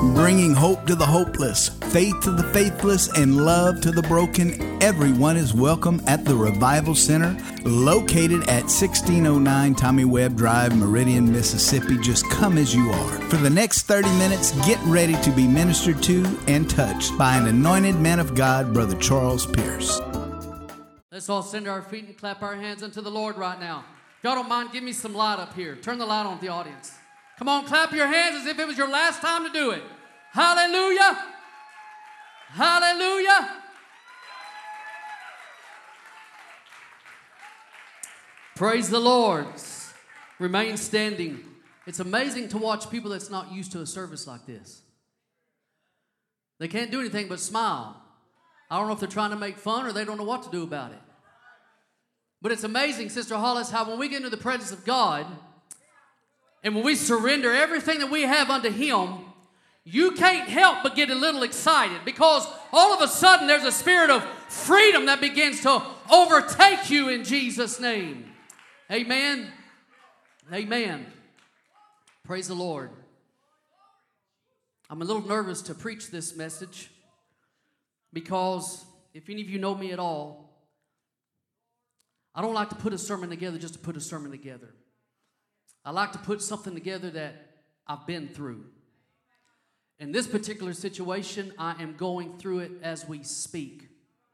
Bringing hope to the hopeless, faith to the faithless, and love to the broken, everyone is welcome at the Revival Center, located at 1609 Tommy Webb Drive, Meridian, Mississippi. Just come as you are. For the next 30 minutes, get ready to be ministered to and touched by an anointed man of God, Brother Charles Pierce. Let's all stand to our feet and clap our hands unto the Lord right now. If y'all don't mind, give me some light up here. Turn the light on to the audience. Come on, clap your hands as if it was your last time to do it. Hallelujah. Hallelujah. Praise the Lord. Remain standing. It's amazing to watch people that's not used to a service like this. They can't do anything but smile. I don't know if they're trying to make fun or they don't know what to do about it. But it's amazing, Sister Hollis, how when we get into the presence of God, and when we surrender everything that we have unto Him, you can't help but get a little excited because all of a sudden there's a spirit of freedom that begins to overtake you in Jesus' name. Amen. Amen. Praise the Lord. I'm a little nervous to preach this message because if any of you know me at all, I don't like to put a sermon together just to put a sermon together. I like to put something together that I've been through. In this particular situation, I am going through it as we speak.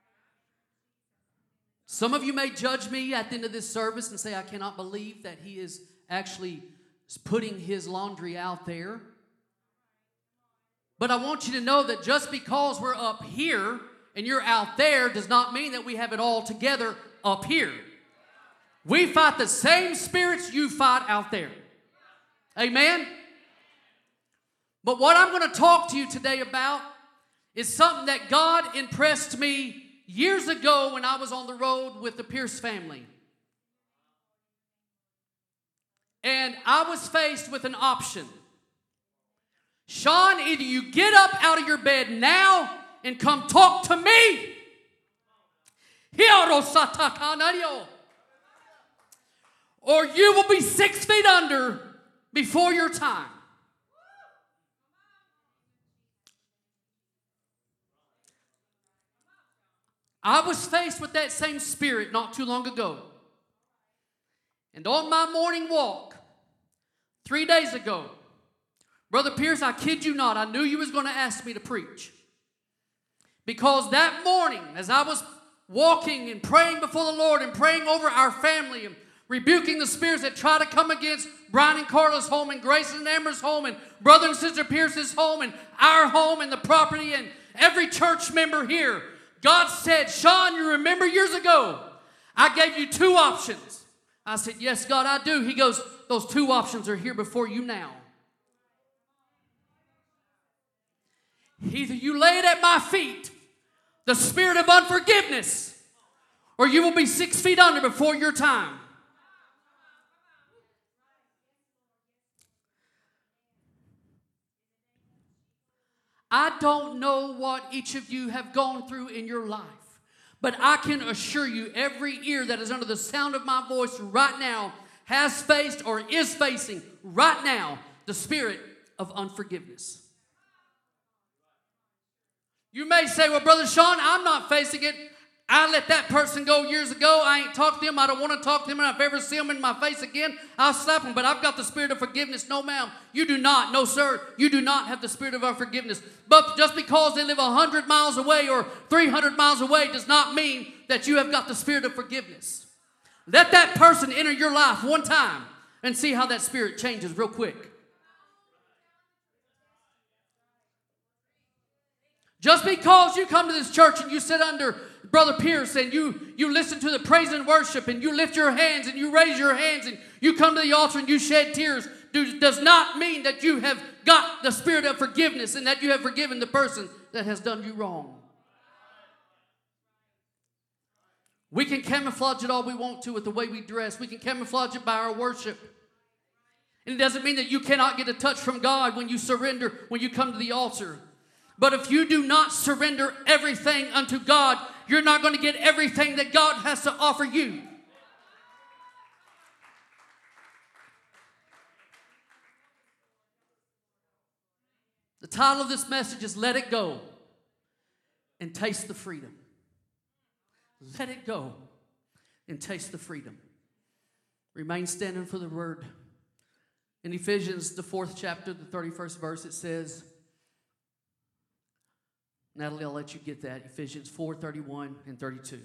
Some of you may judge me at the end of this service and say, I cannot believe that he is actually putting his laundry out there. But I want you to know that just because we're up here and you're out there does not mean that we have it all together up here. We fight the same spirits you fight out there. Amen? But what I'm going to talk to you today about is something that God impressed me years ago when I was on the road with the Pierce family. And I was faced with an option. Sean, either you get up out of your bed now and come talk to me, or you will be 6 feet under before your time. I was faced with that same spirit not too long ago. And on my morning walk, 3 days ago, Brother Pierce, I kid you not, I knew you was going to ask me to preach. Because that morning, as I was walking and praying before the Lord and praying over our family and rebuking the spirits that try to come against Brian and Carla's home and Grace and Amber's home and Brother and Sister Pierce's home and our home and the property and every church member here, God said, Sean, you remember years ago, I gave you two options. I said, yes, God, I do. He goes, those two options are here before you now. Either you lay it at my feet, the spirit of unforgiveness, or you will be 6 feet under before your time. I don't know what each of you have gone through in your life, but I can assure you every ear that is under the sound of my voice right now has faced or is facing right now the spirit of unforgiveness. You may say, well, Brother Sean, I'm not facing it. I let that person go years ago. I ain't talked to them. I don't want to talk to them. And if I ever see them in my face again, I'll slap them. But I've got the spirit of forgiveness. No, ma'am. You do not. No, sir. You do not have the spirit of unforgiveness. But just because they live 100 miles away or 300 miles away does not mean that you have got the spirit of forgiveness. Let that person enter your life one time and see how that spirit changes real quick. Just because you come to this church and you sit under Brother Pierce and you listen to the praise and worship and you lift your hands and you raise your hands and you come to the altar and you shed tears does not mean that you have got the spirit of forgiveness and that you have forgiven the person that has done you wrong. We can camouflage it all we want to with the way we dress. We can camouflage it by our worship. And it doesn't mean that you cannot get a touch from God when you surrender, when you come to the altar. But if you do not surrender everything unto God, you're not going to get everything that God has to offer you. The title of this message is Let It Go and Taste the Freedom. Let it go and taste the freedom. Remain standing for the word. In Ephesians, the 4th chapter, the 31st verse, it says, Natalie, I'll let you get that. Ephesians 4:31 and 32.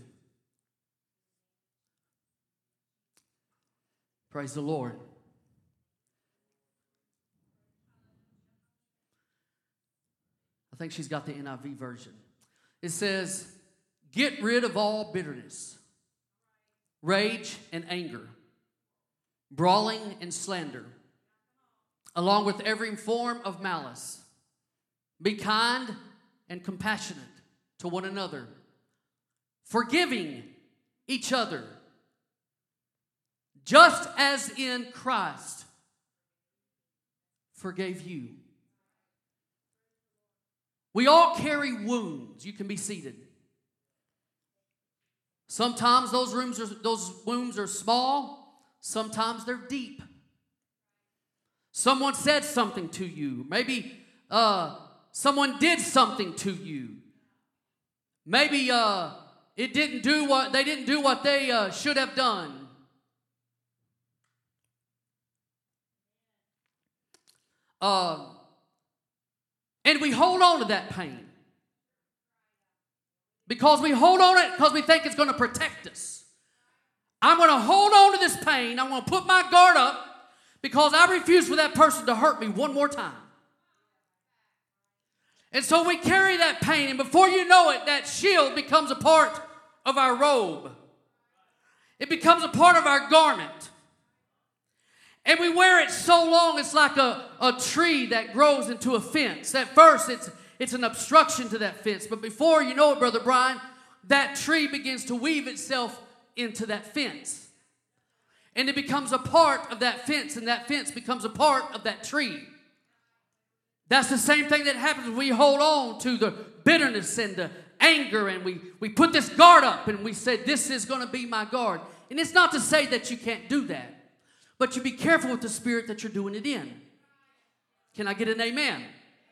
Praise the Lord. I think she's got the NIV version. It says, get rid of all bitterness, rage and anger, brawling and slander, along with every form of malice. Be kind and compassionate to one another, forgiving each other, just as in Christ forgave you. We all carry wounds. You can be seated. Sometimes those wounds are small. Sometimes they're deep. Someone said something to you. Maybe someone did something to you. Maybe they didn't do what they should have done. And we hold on to that pain. Because we hold on to it because we think it's going to protect us. I'm going to hold on to this pain. I'm going to put my guard up because I refuse for that person to hurt me one more time. And so we carry that pain, and before you know it, that shield becomes a part of our robe. It becomes a part of our garment. And we wear it so long, it's like a tree that grows into a fence. At first, it's an obstruction to that fence. But before you know it, Brother Brian, that tree begins to weave itself into that fence. And it becomes a part of that fence, and that fence becomes a part of that tree. That's the same thing that happens when we hold on to the bitterness and the anger, and we put this guard up, and we say, this is going to be my guard. And it's not to say that you can't do that. But you be careful with the spirit that you're doing it in. Can I get an amen?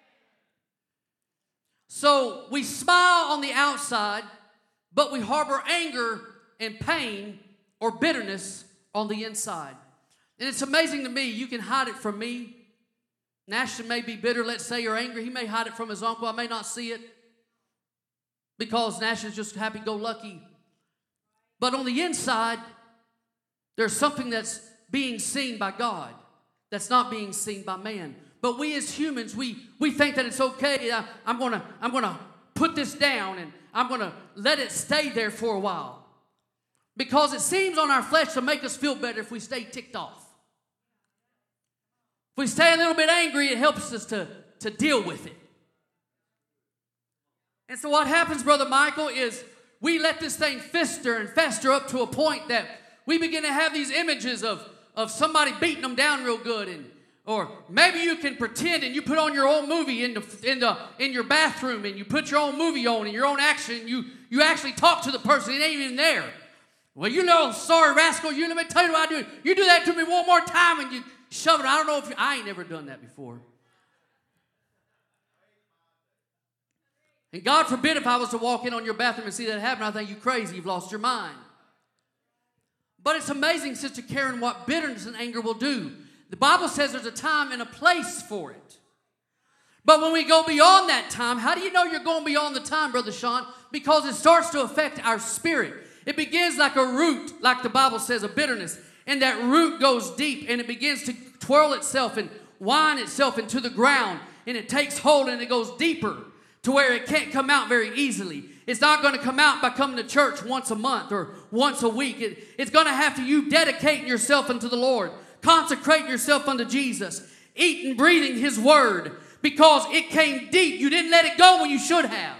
So we smile on the outside, but we harbor anger and pain or bitterness on the inside. And it's amazing to me, you can hide it from me. Nashon may be bitter, let's say, or angry. He may hide it from his uncle. I may not see it because Nashon's just happy-go-lucky. But on the inside, there's something that's being seen by God that's not being seen by man. But we as humans, we think that it's okay. I'm gonna put this down and I'm gonna let it stay there for a while. Because it seems on our flesh to make us feel better if we stay ticked off. If we stay a little bit angry, it helps us to deal with it. And so what happens, Brother Michael, is we let this thing fester and fester up to a point that we begin to have these images of somebody beating them down real good, or maybe you can pretend and you put on your own movie in your bathroom, and you put your own movie on and your own action. You actually talk to the person; it ain't even there. Well, you know, sorry rascal, let me tell you what I do. You do that to me one more time, and you shove it. I don't know if I ain't never done that before. And God forbid if I was to walk in on your bathroom and see that happen, I think you crazy. You've lost your mind. But it's amazing, Sister Karen, what bitterness and anger will do. The Bible says there's a time and a place for it. But when we go beyond that time, how do you know you're going beyond the time, Brother Sean? Because it starts to affect our spirit. It begins like a root, like the Bible says, of bitterness. And that root goes deep, and it begins to twirl itself and wind itself into the ground. And it takes hold, and it goes deeper to where it can't come out very easily. It's not going to come out by coming to church once a month or once a week. It's going to have to you dedicating yourself unto the Lord, consecrating yourself unto Jesus, eating and breathing His Word, because it came deep. You didn't let it go when you should have.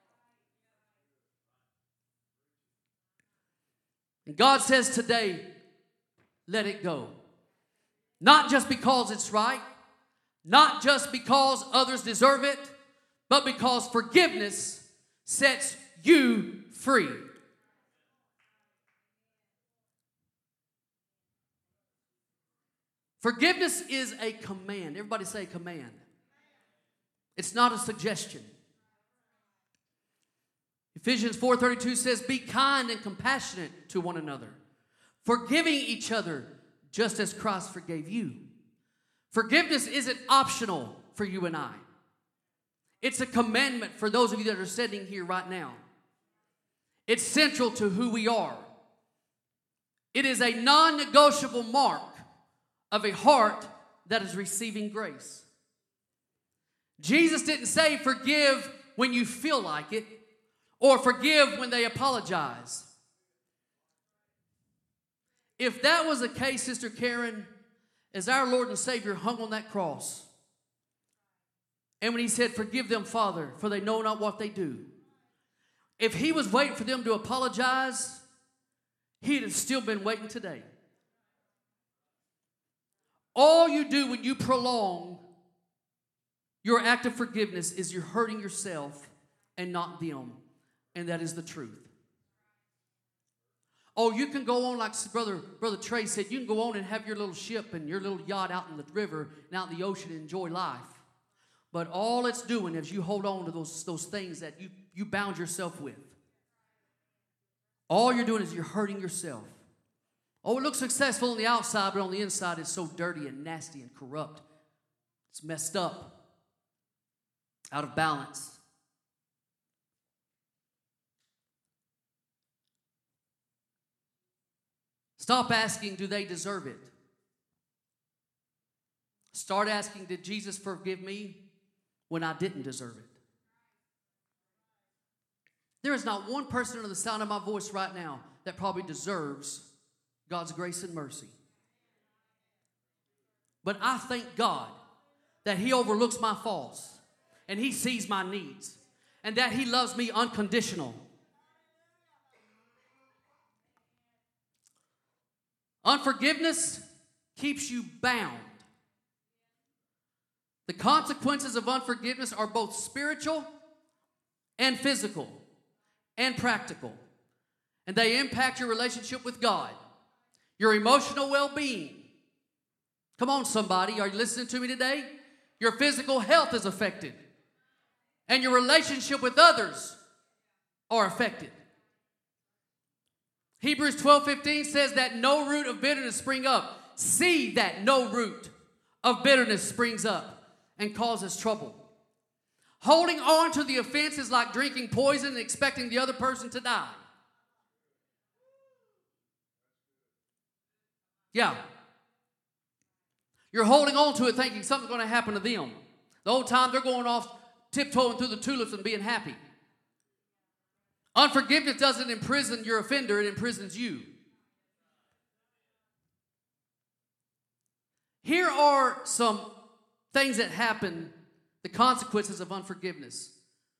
And God says today, let it go. Not just because it's right, not just because others deserve it, but because forgiveness sets you free. Forgiveness is a command. Everybody say command. It's not a suggestion. Ephesians 4:32 says, be kind and compassionate to one another, forgiving each other just as Christ forgave you. Forgiveness isn't optional for you and I. It's a commandment for those of you that are sitting here right now. It's central to who we are. It is a non-negotiable mark of a heart that is receiving grace. Jesus didn't say forgive when you feel like it or forgive when they apologize. If that was the case, Sister Karen, as our Lord and Savior hung on that cross, and when he said, forgive them, Father, for they know not what they do. If he was waiting for them to apologize, he'd have still been waiting today. All you do when you prolong your act of forgiveness is you're hurting yourself and not them. And that is the truth. Oh, you can go on like Brother Trey said, you can go on and have your little ship and your little yacht out in the river and out in the ocean and enjoy life. But all it's doing is you hold on to those things that you bound yourself with. All you're doing is you're hurting yourself. Oh, it looks successful on the outside, but on the inside it's so dirty and nasty and corrupt. It's messed up, out of balance. Stop asking, do they deserve it? Start asking, did Jesus forgive me when I didn't deserve it? There is not one person under the sound of my voice right now that probably deserves God's grace and mercy. But I thank God that he overlooks my faults and he sees my needs and that he loves me unconditional. Unforgiveness keeps you bound. The consequences of unforgiveness are both spiritual and physical and practical. And they impact your relationship with God, your emotional well-being. Come on, somebody. Are you listening to me today? Your physical health is affected. And your relationship with others are affected. Hebrews 12:15 says that no root of bitterness spring up. See that no root of bitterness springs up and causes trouble. Holding on to the offense is like drinking poison and expecting the other person to die. Yeah. You're holding on to it thinking something's going to happen to them. The whole time they're going off tiptoeing through the tulips and being happy. Unforgiveness doesn't imprison your offender, it imprisons you. Here are some things that happen, the consequences of unforgiveness.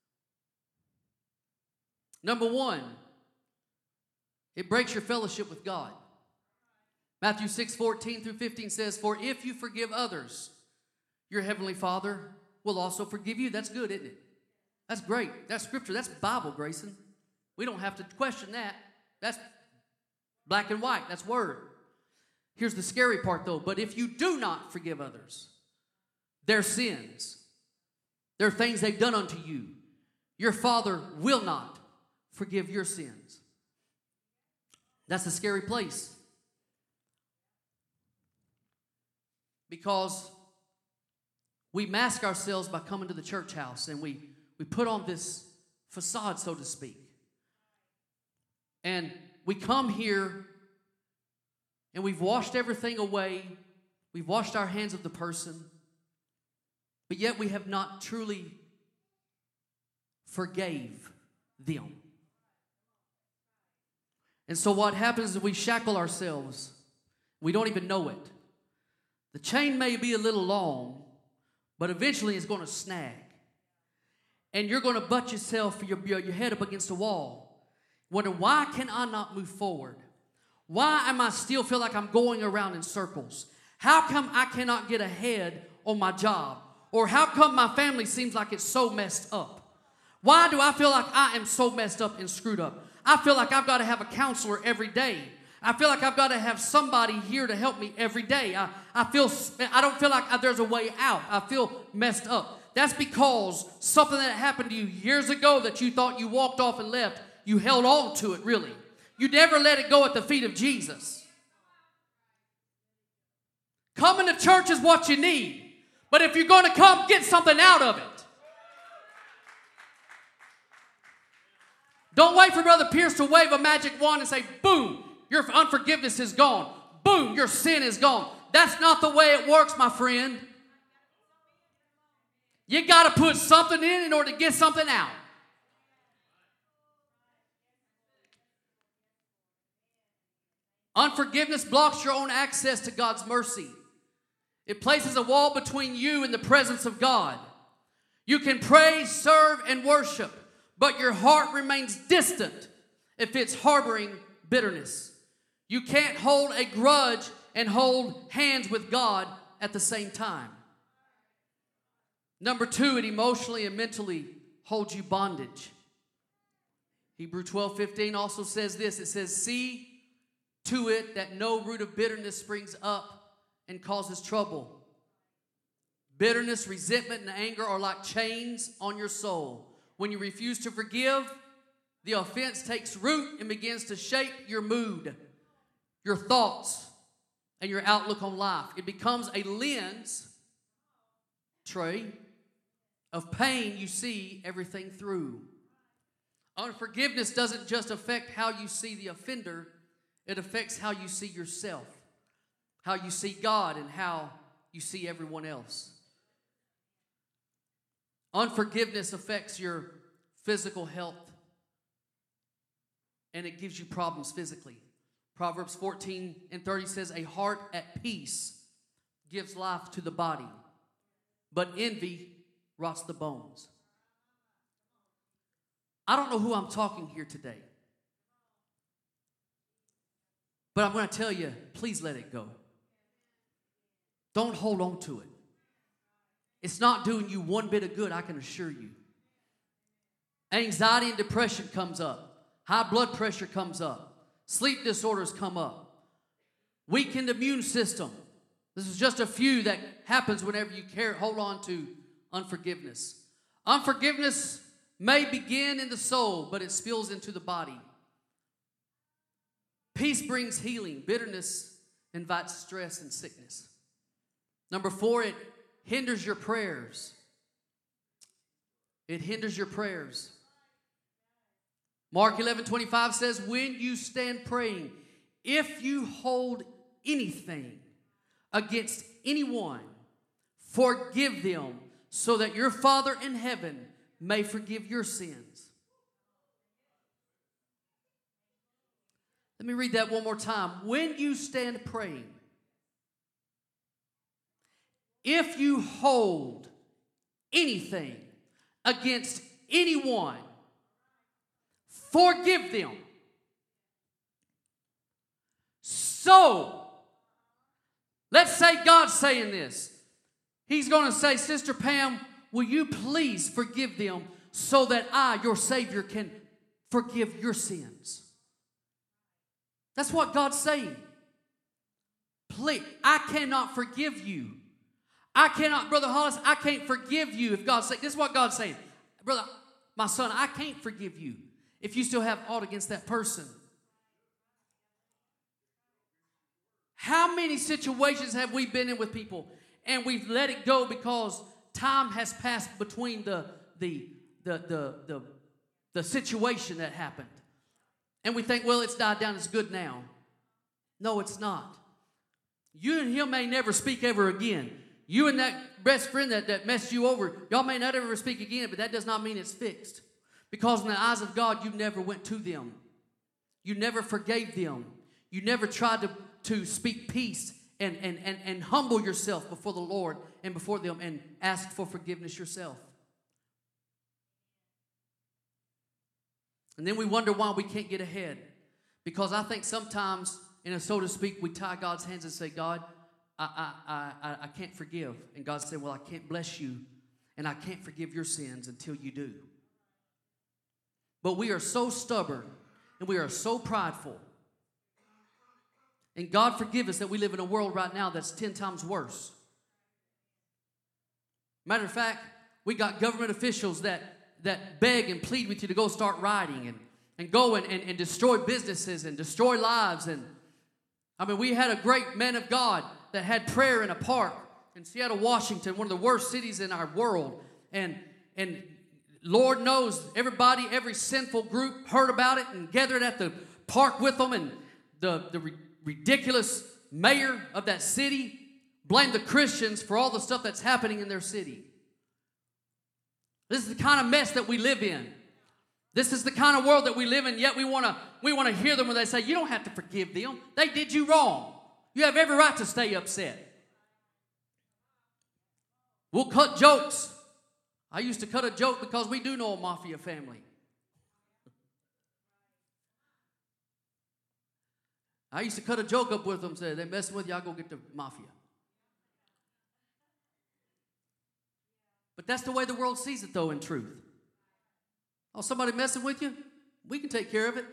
Number one, it breaks your fellowship with God. Matthew 6:14 through 15 says, for if you forgive others, your heavenly Father will also forgive you. That's good, isn't it? That's great. That's scripture. That's Bible, Grayson. We don't have to question that. That's black and white. That's word. Here's the scary part, though. But if you do not forgive others their sins, their things they've done unto you, your Father will not forgive your sins. That's a scary place. Because we mask ourselves by coming to the church house and we put on this facade, so to speak. And we come here and we've washed everything away. We've washed our hands of the person. But yet we have not truly forgave them. And so what happens is we shackle ourselves. We don't even know it. The chain may be a little long, but eventually it's going to snag. And you're going to butt yourself, your head up against the wall. Wondering, why can I not move forward? Why am I still feel like I'm going around in circles? How come I cannot get ahead on my job? Or how come my family seems like it's so messed up? Why do I feel like I am so messed up and screwed up? I feel like I've got to have a counselor every day. I feel like I've got to have somebody here to help me every day. I don't feel like there's a way out. I feel messed up. that's because something that happened to you years ago that you thought you walked off and left, you held on to it, really. You never let it go at the feet of Jesus. Coming to church is what you need. But if you're going to come, get something out of it. Don't wait for Brother Pierce to wave a magic wand and say, boom, your unforgiveness is gone. Boom, your sin is gone. That's not the way it works, my friend. You got to put something in order to get something out. Unforgiveness blocks your own access to God's mercy. It places a wall between you and the presence of God. You can pray, serve, and worship, but your heart remains distant if it's harboring bitterness. You can't hold a grudge and hold hands with God at the same time. Number 2, it emotionally and mentally holds you bondage. Hebrews 12:15 also says this. It says, see to it that no root of bitterness springs up and causes trouble. Bitterness, resentment, and anger are like chains on your soul. When you refuse to forgive, the offense takes root and begins to shape your mood, your thoughts, and your outlook on life. It becomes a lens, Trey, of pain you see everything through. Unforgiveness doesn't just affect how you see the offender, it affects how you see yourself, how you see God, and how you see everyone else. Unforgiveness affects your physical health, and it gives you problems physically. Proverbs 14:30 says, a heart at peace gives life to the body, but envy rots the bones. I don't know who I'm talking here today, but I'm going to tell you, please let it go. Don't hold on to it. It's not doing you one bit of good, I can assure you. Anxiety and depression comes up. High blood pressure comes up. Sleep disorders come up. Weakened immune system. This is just a few that happens whenever you hold on to unforgiveness. Unforgiveness may begin in the soul, but it spills into the body. Peace brings healing. Bitterness invites stress and sickness. Number 4, it hinders your prayers. It hinders your prayers. Mark 11:25 says, when you stand praying, if you hold anything against anyone, forgive them, so that your Father in heaven may forgive your sins. Let me read that one more time. When you stand praying, if you hold anything against anyone, forgive them. So, let's say God's saying this. He's going to say, Sister Pam, will you please forgive them so that I, your Savior, can forgive your sins? That's what God's saying. Please, I cannot forgive you. I cannot, Brother Hollis, I can't forgive you if God's saying, this is what God's saying. Brother, my son, I can't forgive you if you still have aught against that person. How many situations have we been in with people and we've let it go because time has passed between the situation that happened? And we think, well, it's died down, it's good now. No, it's not. You and him may never speak ever again. You and that best friend that messed you over, y'all may not ever speak again, but that does not mean it's fixed. Because in the eyes of God, you never went to them. You never forgave them. You never tried to speak peace and humble yourself before the Lord and before them and ask for forgiveness yourself. And then we wonder why we can't get ahead. Because I think sometimes, so to speak, we tie God's hands and say, God, I can't forgive. And God said, well, I can't bless you and I can't forgive your sins until you do. But we are so stubborn and we are so prideful. And God forgive us that we live in a world right now that's 10 times worse. Matter of fact, We got government officials that beg and plead with you to go start rioting and go and destroy businesses and destroy lives. And I mean, we had a great man of God that had prayer in a park in Seattle, Washington, one of the worst cities in our world. And Lord knows everybody, every sinful group heard about it and gathered at the park with them. And the ridiculous mayor of that city blamed the Christians for all the stuff that's happening in their city. This is the kind of mess that we live in. This is the kind of world that we live in, yet we want to hear them when they say, you don't have to forgive them. They did you wrong. You have every right to stay upset. We'll cut jokes. I used to cut a joke because we do know a mafia family. I used to cut a joke up with them, say, they're messing with you, I'll go get the mafia. But that's the way the world sees it, though, in truth. Oh, somebody messing with you? We can take care of it.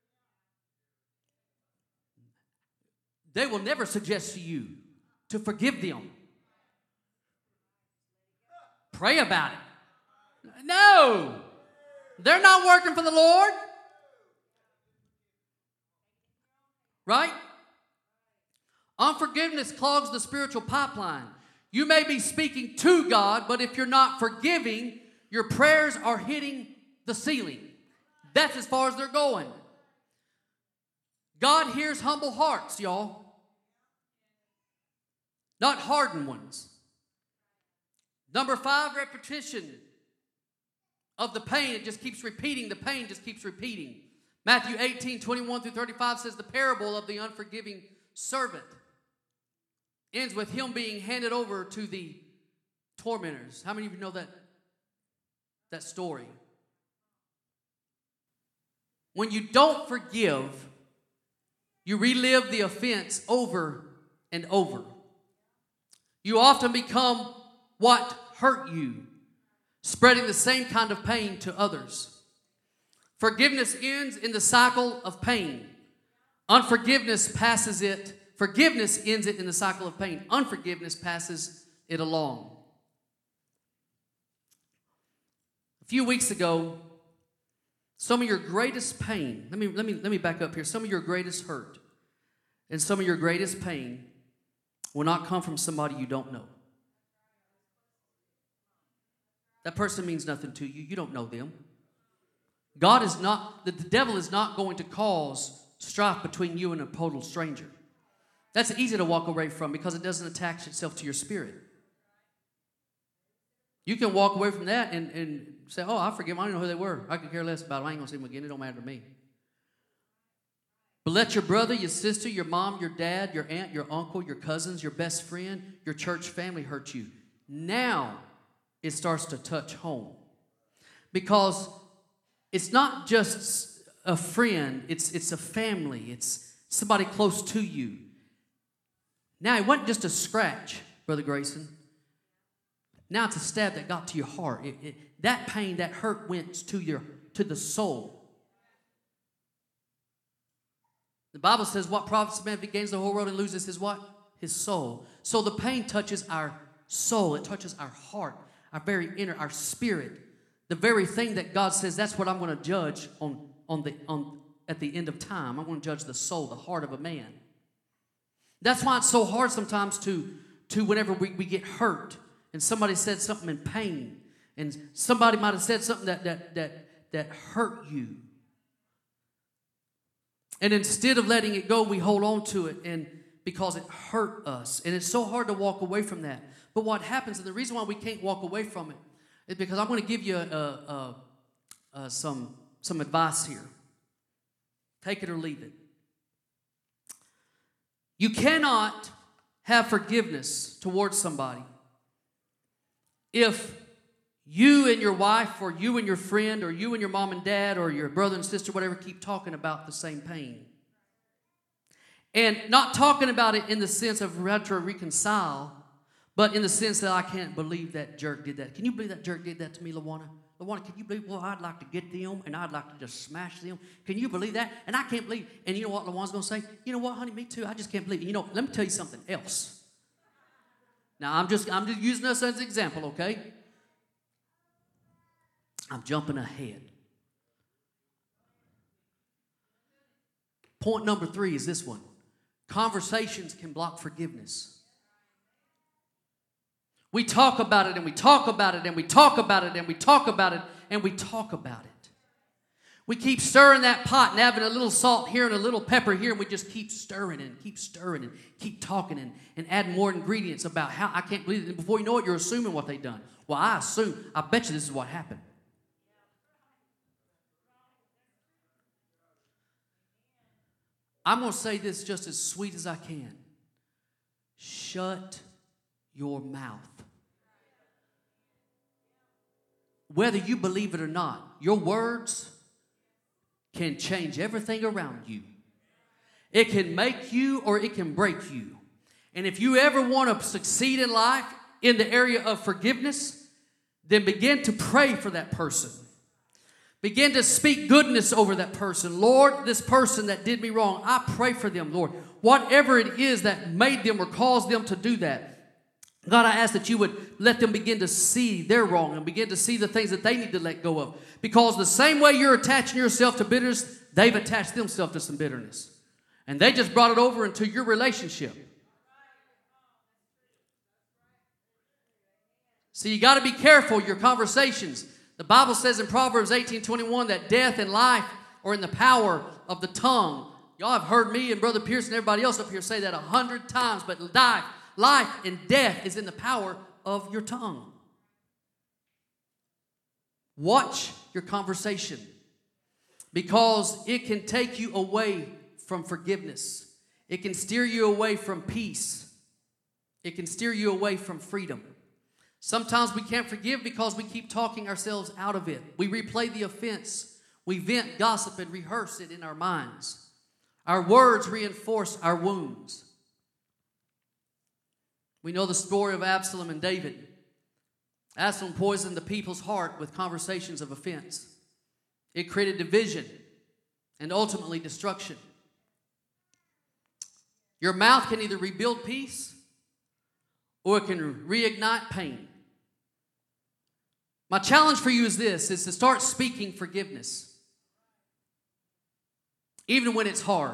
They will never suggest to you to forgive them. Pray about it. No. They're not working for the Lord. Right? Unforgiveness clogs the spiritual pipeline. You may be speaking to God, but if you're not forgiving, your prayers are hitting the ceiling. That's as far as they're going. God hears humble hearts, y'all. Not hardened ones. Number 5, repetition of the pain. It just keeps repeating. The pain just keeps repeating. Matthew 18:21-35 says the parable of the unforgiving servant ends with him being handed over to the tormentors. How many of you know that story? When you don't forgive, you relive the offense over and over. You often become what hurt you, spreading the same kind of pain to others. Forgiveness ends in the cycle of pain. Forgiveness ends it in the cycle of pain. Unforgiveness passes it along. A few weeks ago, some of your greatest pain, let me back up here. Some of your greatest hurt and some of your greatest pain will not come from somebody you don't know. That person means nothing to you. You don't know them. The devil is not going to cause strife between you and a total stranger. That's easy to walk away from because it doesn't attach itself to your spirit. You can walk away from that and say, oh, I forgive them. I don't know who they were. I could care less about them. I ain't going to see them again. It don't matter to me. But let your brother, your sister, your mom, your dad, your aunt, your uncle, your cousins, your best friend, your church family hurt you. Now it starts to touch home. Because it's not just a friend, it's a family, it's somebody close to you. Now, it wasn't just a scratch, Brother Grayson. Now it's a stab that got to your heart. That pain, that hurt went to the soul. The Bible says, what profits a man if he gains the whole world and loses his what? His soul. So the pain touches our soul. It touches our heart, our very inner, our spirit. The very thing that God says, that's what I'm going to judge at the end of time. I'm going to judge the soul, the heart of a man. That's why it's so hard sometimes to whenever we get hurt and somebody said something in pain and somebody might have said something that hurt you. And instead of letting it go, we hold on to it and because it hurt us. And it's so hard to walk away from that. But what happens, and the reason why we can't walk away from it is because I'm going to give you some advice here. Take it or leave it. You cannot have forgiveness towards somebody if you and your wife or you and your friend or you and your mom and dad or your brother and sister, whatever, keep talking about the same pain. And not talking about it in the sense of how to reconcile, but in the sense that I can't believe that jerk did that. Can you believe that jerk did that to me, LaWanna? LaWanna, can you believe, well, I'd like to get them, and I'd like to just smash them. Can you believe that? And I can't believe. And you know what LaWanna's going to say? You know what, honey, me too. I just can't believe it. You know, let me tell you something else. Now, I'm just using us as an example, okay? I'm jumping ahead. Point number 3 is this one. Conversations can block forgiveness. We talk about it and we talk about it and we talk about it and we talk about it and we talk about it. We keep stirring that pot and having a little salt here and a little pepper here, and we just keep stirring and keep talking and adding more ingredients about how I can't believe it. And before you know it, you're assuming what they've done. Well, I bet you this is what happened. I'm going to say this just as sweet as I can. Shut your mouth. Whether you believe it or not, your words can change everything around you. It can make you or it can break you. And if you ever want to succeed in life in the area of forgiveness, then begin to pray for that person. Begin to speak goodness over that person. Lord, this person that did me wrong, I pray for them, Lord. Whatever it is that made them or caused them to do that, God, I ask that you would let them begin to see their wrong and begin to see the things that they need to let go of. Because the same way you're attaching yourself to bitterness, they've attached themselves to some bitterness. And they just brought it over into your relationship. So you got to be careful your conversations. The Bible says in Proverbs 18:21 that death and life are in the power of the tongue. Y'all have heard me and Brother Pierce and everybody else up here say that 100 times, but life and death is in the power of your tongue. Watch your conversation, because it can take you away from forgiveness. It can steer you away from peace. It can steer you away from freedom. Sometimes we can't forgive because we keep talking ourselves out of it. We replay the offense. We vent, gossip, and rehearse it in our minds. Our words reinforce our wounds. We know the story of Absalom and David. Absalom poisoned the people's heart with conversations of offense. It created division and ultimately destruction. Your mouth can either rebuild peace or it can reignite pain. My challenge for you is this, is to start speaking forgiveness. Even when it's hard.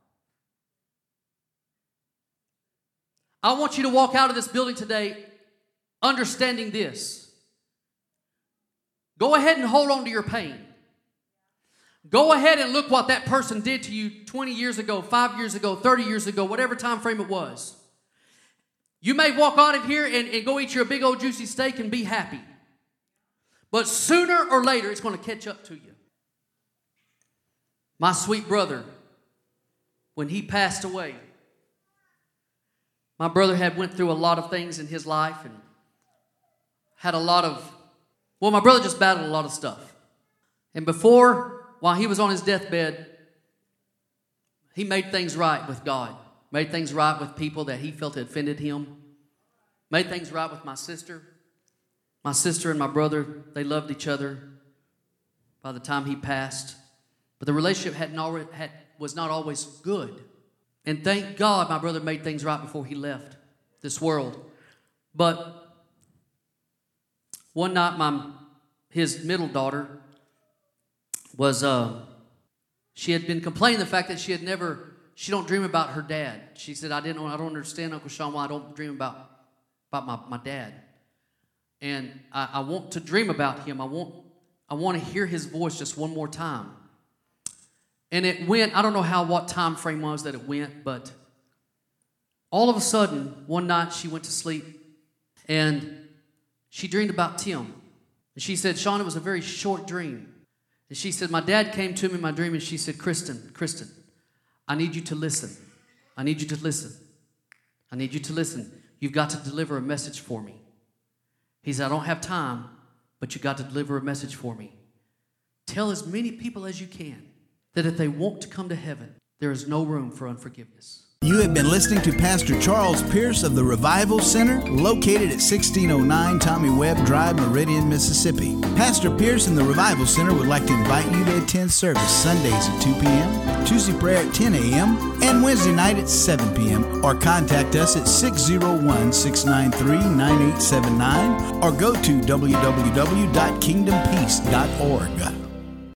I want you to walk out of this building today understanding this. Go ahead and hold on to your pain. Go ahead and look what that person did to you 20 years ago, 5 years ago, 30 years ago, whatever time frame it was. You may walk out of here and go eat your big old juicy steak and be happy. But sooner or later, it's going to catch up to you. My sweet brother, when he passed away, my brother had went through a lot of things in his life and had a lot of, my brother just battled a lot of stuff. And while he was on his deathbed, he made things right with God. Made things right with people that he felt had offended him. Made things right with my sister. My sister and my brother, they loved each other by the time he passed. But the relationship was not always good. And thank God my brother made things right before he left this world. But one night his middle daughter was, she had been complaining the fact that she don't dream about her dad. She said, I don't understand, Uncle Sean, why I don't dream about my dad. And I want to dream about him. I want to hear his voice just one more time. And it went, I don't know what time frame was that it went, but all of a sudden, one night she went to sleep and she dreamed about Tim. And she said, Sean, it was a very short dream. And she said, my dad came to me in my dream and she said, Kristen, I need you to listen. I need you to listen. I need you to listen. You've got to deliver a message for me. He said, I don't have time, but you got to deliver a message for me. Tell as many people as you can that if they want to come to heaven, there is no room for unforgiveness. You have been listening to Pastor Charles Pierce of the Revival Center, located at 1609 Tommy Webb Drive, Meridian, Mississippi. Pastor Pierce and the Revival Center would like to invite you to attend service Sundays at 2 p.m., Tuesday prayer at 10 a.m., and Wednesday night at 7 p.m., or contact us at 601-693-9879, or go to www.kingdompeace.org.